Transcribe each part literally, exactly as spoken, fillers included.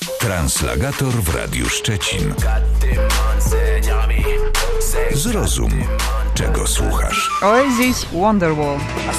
Translagator w Radiu Szczecin. Zrozum, czego słuchasz. Oasis Wonderwall.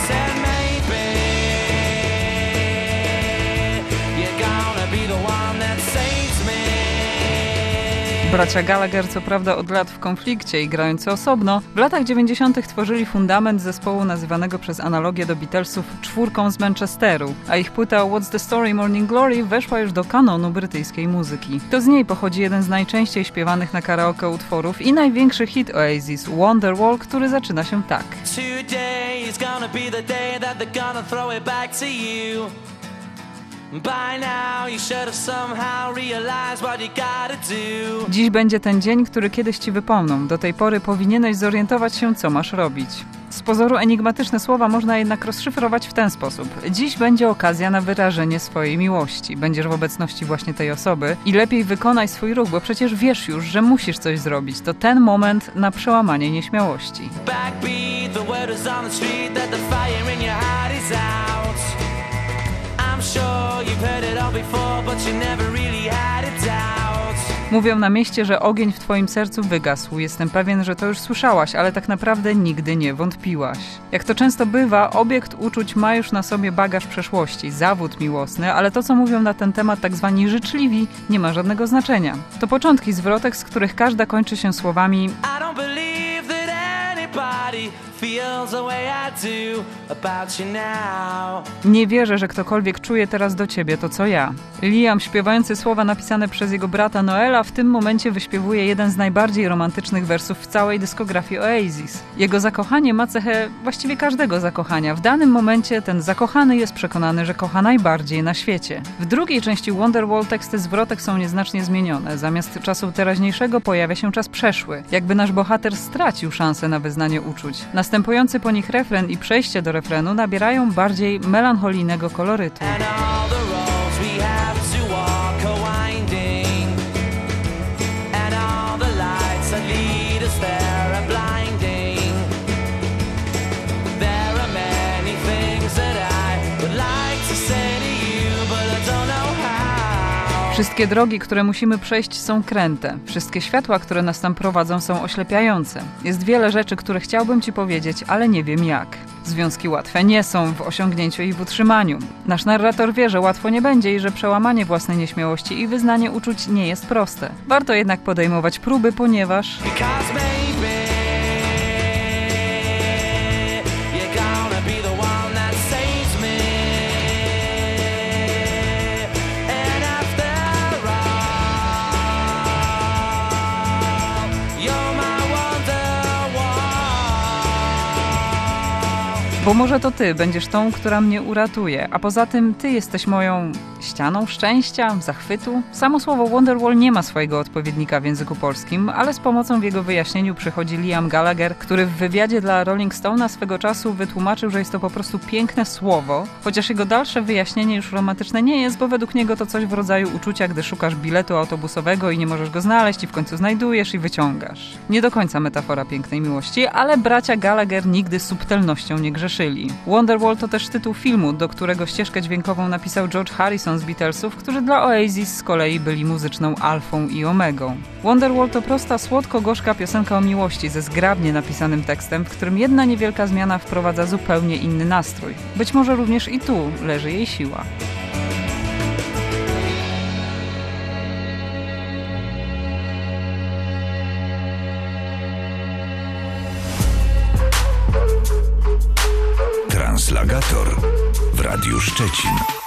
Bracia Gallagher co prawda od lat w konflikcie i grający osobno, w latach dziewięćdziesiątych tworzyli fundament zespołu nazywanego przez analogię do Beatlesów czwórką z Manchesteru, a ich płyta What's the Story Morning Glory weszła już do kanonu brytyjskiej muzyki. To z niej pochodzi jeden z najczęściej śpiewanych na karaoke utworów i największy hit Oasis, Wonderwall, który zaczyna się tak. Today is gonna be the day that they're gonna throw it back to you. By now you should have somehow realized what you gotta do. Dziś będzie ten dzień, który kiedyś ci wypomną. Do tej pory powinieneś zorientować się, co masz robić. Z pozoru enigmatyczne słowa można jednak rozszyfrować w ten sposób. Dziś będzie okazja na wyrażenie swojej miłości. Będziesz w obecności właśnie tej osoby i lepiej wykonaj swój ruch, bo przecież wiesz już, że musisz coś zrobić. To ten moment na przełamanie nieśmiałości. Backbeat, the word is on the street that the fire in your heart is out. Mówią na mieście, że ogień w twoim sercu wygasł. Jestem pewien, że to już słyszałaś, ale tak naprawdę nigdy nie wątpiłaś. Jak to często bywa, obiekt uczuć ma już na sobie bagaż przeszłości, zawód miłosny, ale to, co mówią na ten temat tak zwani życzliwi, nie ma żadnego znaczenia. To początki zwrotek, z których każda kończy się słowami I don't believe that anybody feels the way I do about you now. Nie wierzę, że ktokolwiek czuje teraz do ciebie to, co ja. Liam, śpiewający słowa napisane przez jego brata Noela, w tym momencie wyśpiewuje jeden z najbardziej romantycznych wersów w całej dyskografii Oasis. Jego zakochanie ma cechę właściwie każdego zakochania. W danym momencie ten zakochany jest przekonany, że kocha najbardziej na świecie. W drugiej części Wonderwall teksty zwrotek są nieznacznie zmienione. Zamiast czasu teraźniejszego pojawia się czas przeszły. Jakby nasz bohater stracił szansę na wyznanie uczuć. Następujący po nich refren i przejście do refrenu nabierają bardziej melancholijnego kolorytu. Wszystkie drogi, które musimy przejść, są kręte. Wszystkie światła, które nas tam prowadzą, są oślepiające. Jest wiele rzeczy, które chciałbym ci powiedzieć, ale nie wiem jak. Związki łatwe nie są w osiągnięciu i w utrzymaniu. Nasz narrator wie, że łatwo nie będzie i że przełamanie własnej nieśmiałości i wyznanie uczuć nie jest proste. Warto jednak podejmować próby, ponieważ... Bo może to ty będziesz tą, która mnie uratuje, a poza tym ty jesteś moją ścianą szczęścia, zachwytu. Samo słowo Wonderwall nie ma swojego odpowiednika w języku polskim, ale z pomocą w jego wyjaśnieniu przychodzi Liam Gallagher, który w wywiadzie dla Rolling Stone'a swego czasu wytłumaczył, że jest to po prostu piękne słowo, chociaż jego dalsze wyjaśnienie już romantyczne nie jest, bo według niego to coś w rodzaju uczucia, gdy szukasz biletu autobusowego i nie możesz go znaleźć i w końcu znajdujesz i wyciągasz. Nie do końca metafora pięknej miłości, ale bracia Gallagher nigdy subtelnością nie grzeszyli. Wonderwall to też tytuł filmu, do którego ścieżkę dźwiękową napisał George Harrison z Beatlesów, którzy dla Oasis z kolei byli muzyczną alfą i omegą. Wonderwall to prosta, słodko-gorzka piosenka o miłości ze zgrabnie napisanym tekstem, w którym jedna niewielka zmiana wprowadza zupełnie inny nastrój. Być może również i tu leży jej siła. Translagator w Radiu Szczecin.